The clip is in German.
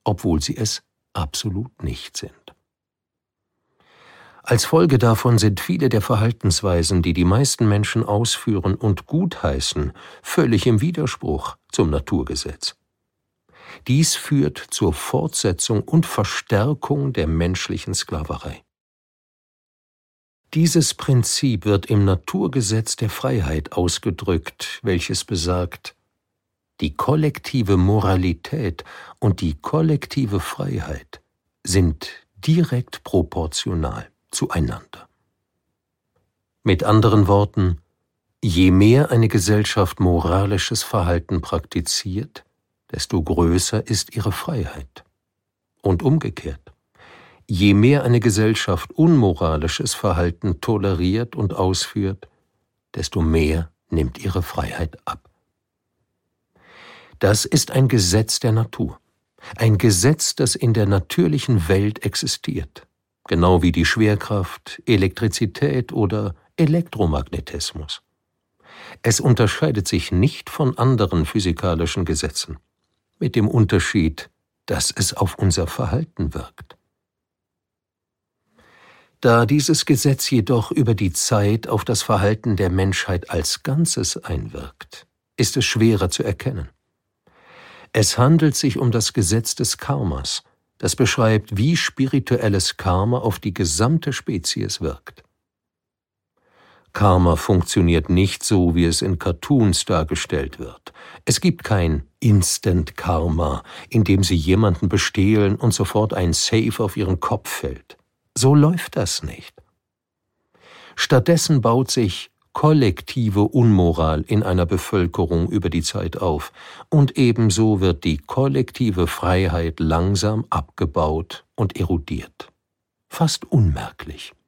obwohl sie es absolut nicht sind. Als Folge davon sind viele der Verhaltensweisen, die die meisten Menschen ausführen und gutheißen, völlig im Widerspruch zum Naturgesetz. Dies führt zur Fortsetzung und Verstärkung der menschlichen Sklaverei. Dieses Prinzip wird im Naturgesetz der Freiheit ausgedrückt, welches besagt: Die kollektive Moralität und die kollektive Freiheit sind direkt proportional zueinander. Mit anderen Worten, je mehr eine Gesellschaft moralisches Verhalten praktiziert, desto größer ist ihre Freiheit. Und umgekehrt, je mehr eine Gesellschaft unmoralisches Verhalten toleriert und ausführt, desto mehr nimmt ihre Freiheit ab. Das ist ein Gesetz der Natur, ein Gesetz, das in der natürlichen Welt existiert, genau wie die Schwerkraft, Elektrizität oder Elektromagnetismus. Es unterscheidet sich nicht von anderen physikalischen Gesetzen, mit dem Unterschied, dass es auf unser Verhalten wirkt. Da dieses Gesetz jedoch über die Zeit auf das Verhalten der Menschheit als Ganzes einwirkt, ist es schwerer zu erkennen. Es handelt sich um das Gesetz des Karmas, das beschreibt, wie spirituelles Karma auf die gesamte Spezies wirkt. Karma funktioniert nicht so, wie es in Cartoons dargestellt wird. Es gibt kein Instant-Karma, in dem Sie jemanden bestehlen und sofort ein Safe auf Ihren Kopf fällt. So läuft das nicht. Stattdessen baut sich kollektive Unmoral in einer Bevölkerung über die Zeit auf, und ebenso wird die kollektive Freiheit langsam abgebaut und erodiert. Fast unmerklich.